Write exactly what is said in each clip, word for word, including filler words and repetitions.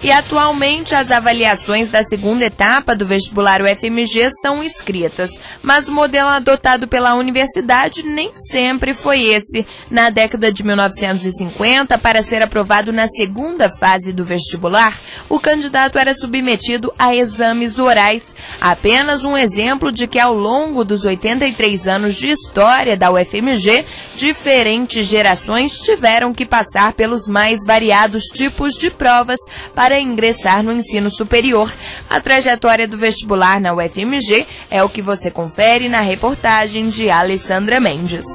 E atualmente as avaliações da segunda etapa do vestibular U F M G são escritas, mas o modelo adotado pela universidade nem sempre foi esse. Na década de mil novecentos e cinquenta, para ser aprovado na segunda fase do vestibular, o candidato era submetido a exames orais. Apenas um exemplo de que ao longo dos oitenta e três anos de história da U F M G, diferentes gerações tiveram que passar pelos mais variados tipos de provas para ingressar no ensino superior. A trajetória do vestibular na U F M G é o que você confere na reportagem de Alessandra Mendes.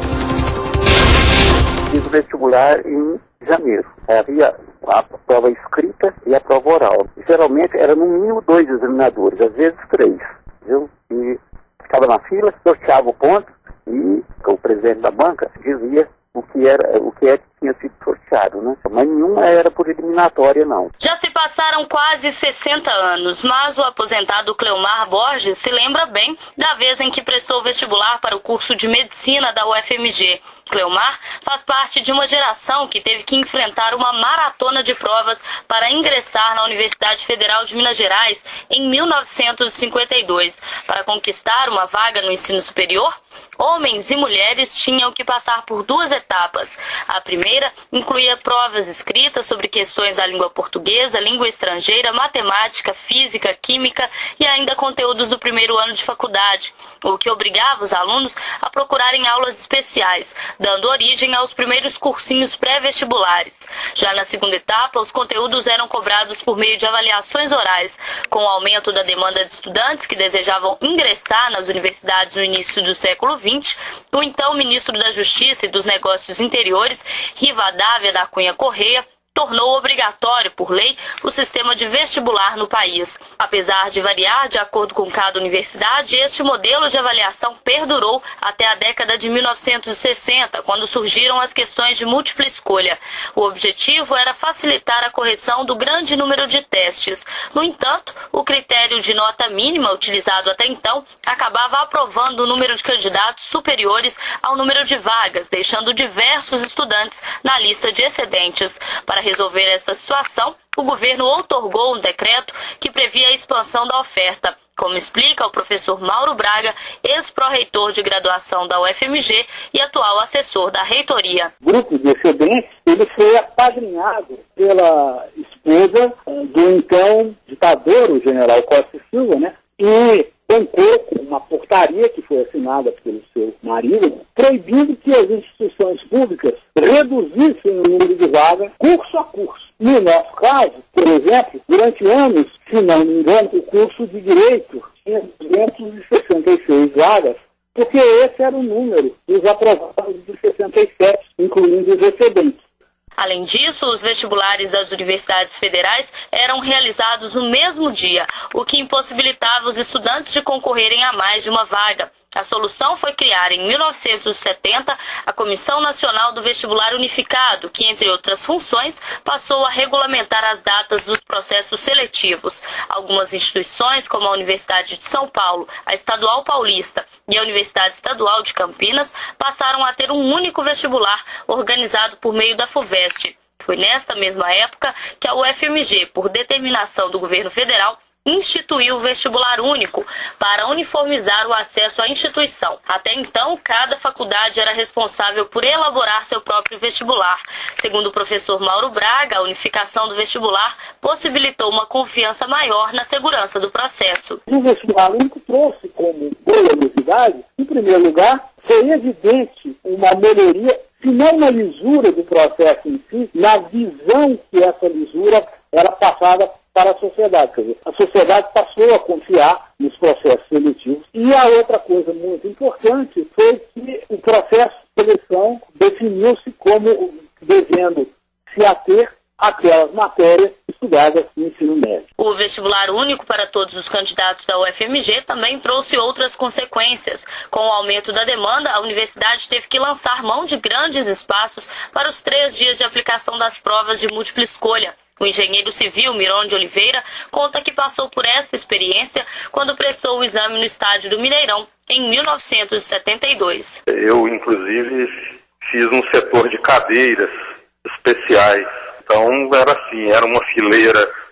Fiz o vestibular em janeiro. Havia a prova escrita e a prova oral. Geralmente era no mínimo dois examinadores, às vezes três. Viu? E ficava na fila, sorteava o ponto e o presidente da banca dizia o que era, o que é que tinha sido sorteado, né? Mas nenhuma era por eliminatória, não. Já se passaram quase sessenta anos, mas o aposentado Cleomar Borges se lembra bem da vez em que prestou vestibular para o curso de medicina da U F M G. Cleomar faz parte de uma geração que teve que enfrentar uma maratona de provas para ingressar na Universidade Federal de Minas Gerais em mil novecentos e cinquenta e dois. Para conquistar uma vaga no ensino superior, homens e mulheres tinham que passar por duas etapas. A primeira incluía provas escritas sobre questões da língua portuguesa, língua estrangeira, matemática, física, química e ainda conteúdos do primeiro ano de faculdade, o que obrigava os alunos a procurarem aulas especiais, dando origem aos primeiros cursinhos pré-vestibulares. Já na segunda etapa, os conteúdos eram cobrados por meio de avaliações orais. Com o aumento da demanda de estudantes que desejavam ingressar nas universidades no início do século vinte, o então ministro da Justiça e dos Negócios Interiores, Rivadavia da Cunha Correia, tornou obrigatório, por lei, o sistema de vestibular no país. Apesar de variar de acordo com cada universidade, este modelo de avaliação perdurou até a década de mil novecentos e sessenta, quando surgiram as questões de múltipla escolha. O objetivo era facilitar a correção do grande número de testes. No entanto, o critério de nota mínima utilizado até então acabava aprovando o número de candidatos superiores ao número de vagas, deixando diversos estudantes na lista de excedentes. Para resolver esta situação, o governo outorgou um decreto que previa a expansão da oferta, como explica o professor Mauro Braga, ex-pró-reitor de graduação da U F M G e atual assessor da reitoria. O grupo de excedentes ele foi apadrinhado pela esposa do então ditador, o general Costa e Silva, né? E bancou com uma portaria que foi assinada pelo seu marido, proibindo que as instituições públicas reduzissem o número de vagas curso a curso. No nosso caso, por exemplo, durante anos, se não me engano, o curso de Direito tinha duzentas e sessenta e seis vagas, porque esse era o número dos aprovados de sessenta e sete, incluindo os excedentes. Além disso, os vestibulares das universidades federais eram realizados no mesmo dia, o que impossibilitava os estudantes de concorrerem a mais de uma vaga. A solução foi criar, em mil novecentos e setenta, a Comissão Nacional do Vestibular Unificado, que, entre outras funções, passou a regulamentar as datas dos processos seletivos. Algumas instituições, como a Universidade de São Paulo, a Estadual Paulista e a Universidade Estadual de Campinas, passaram a ter um único vestibular organizado por meio da FUVEST. Foi nesta mesma época que a U F M G, por determinação do governo federal, instituiu o vestibular único para uniformizar o acesso à instituição. Até então, cada faculdade era responsável por elaborar seu próprio vestibular. Segundo o professor Mauro Braga, a unificação do vestibular possibilitou uma confiança maior na segurança do processo. O vestibular único trouxe como boa novidade, em primeiro lugar, foi evidente uma melhoria, se não na lisura do processo em si, na visão que essa lisura era passada para a sociedade. Quer dizer, a sociedade passou a confiar nos processos seletivos. E a outra coisa muito importante foi que o processo de seleção definiu-se como devendo se ater àquelas matérias estudadas no ensino médio. O vestibular único para todos os candidatos da U F M G também trouxe outras consequências. Com o aumento da demanda, a universidade teve que lançar mão de grandes espaços para os três dias de aplicação das provas de múltipla escolha. O engenheiro civil Miron de Oliveira conta que passou por essa experiência quando prestou o exame no estádio do Mineirão, em mil novecentos e setenta e dois. Eu, inclusive, fiz um setor de cadeiras especiais. Então, era assim, era uma fileira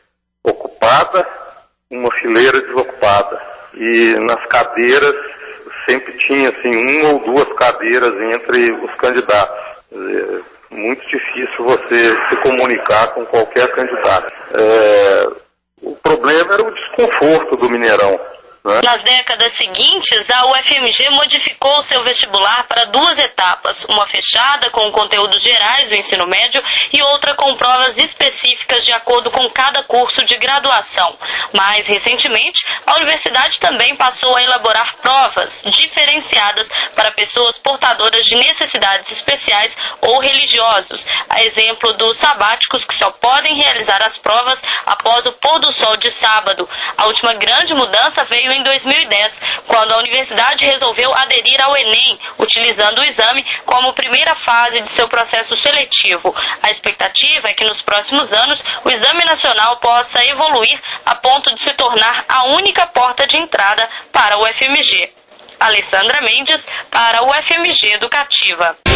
ocupada, uma fileira desocupada. E nas cadeiras sempre tinha assim, uma ou duas cadeiras entre os candidatos. É muito difícil você se comunicar com qualquer candidato. É, o problema era o desconforto do Mineirão. Nas décadas seguintes, a U F M G modificou seu vestibular para duas etapas, uma fechada com conteúdos gerais do ensino médio e outra com provas específicas de acordo com cada curso de graduação. Mais recentemente, a universidade também passou a elaborar provas diferenciadas para pessoas portadoras de necessidades especiais ou religiosos, a exemplo dos sabáticos que só podem realizar as provas após o pôr do sol de sábado. A última grande mudança veio em dois mil e dez, quando a universidade resolveu aderir ao Enem, utilizando o exame como primeira fase de seu processo seletivo. A expectativa é que nos próximos anos o Exame Nacional possa evoluir a ponto de se tornar a única porta de entrada para a U F M G. Alessandra Mendes, para a U F M G Educativa.